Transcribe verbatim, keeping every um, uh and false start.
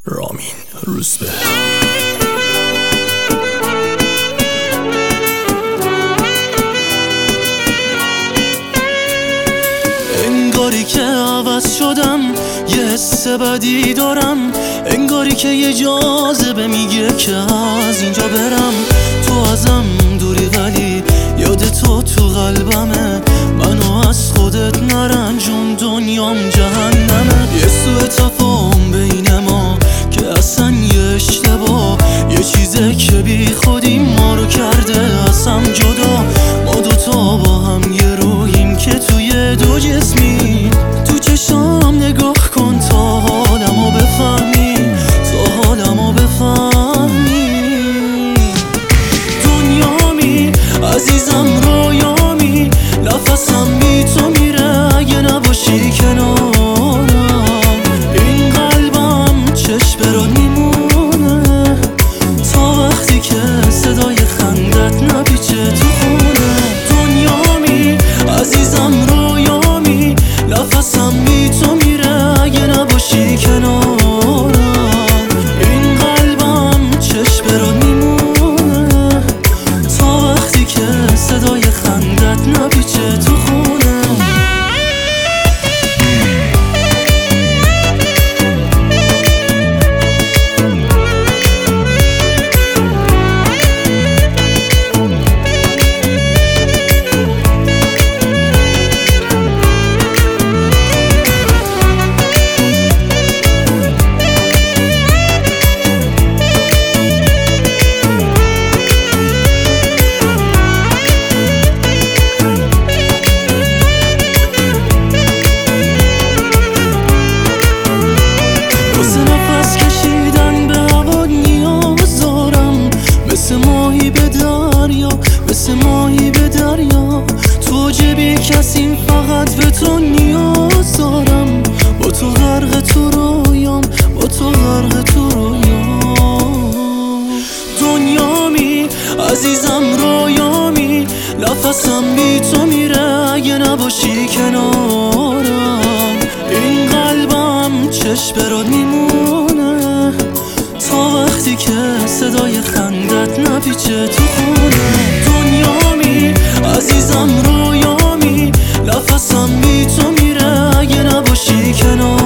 رامین روزبه. انگاری که عوض شدم، یه حس بدی دارم، انگاری که یه جاذبه میگه که از اینجا برم. تو ازم دوری ولی یاد تو تو قلبمه، منو از خودت نرنجون، دنیام جهنمه. یه سوء تفاهم بین ما که اصلا یه اشتباه، یه چیزه که بی خودی ما رو کرده از هم جدا. ما دوتا با هم یه روحیم که توی دو جسمی. تو چشام نگاه کن تا حالمو بفهمی، تا حالمو بفهمی. دنیامی عزیزم، رویامی، نفسم بی تو میره اگه نباشی کنارم. این قلبم چشم برات میمونه تا وقتی که صدای خندت نپیچه تو خونه. دنیامی عزیزم، رویامی، نفسم بی تو میره اگه نباشی کنارم. این قلبم چشم برات میمونه تا وقتی که صدای خندت نپیچه تو خونه. مثل ماهی به دریا، مثل ماهی به دریا، تو جبی کسیم، فقط به تو نیاز دارم. با تو غرق تو رویام، با تو غرق تو رویام. دنیامی عزیزم، رویامی، نفسم بی تو میره اگه نباشی کنارم. این قلبم چشم برات میمونه تا وقتی که صدای خندت نپیچه تو خونه. دنیامی عزیزم، رویامی، نفسم بی تو میره اگه نباشی کنار.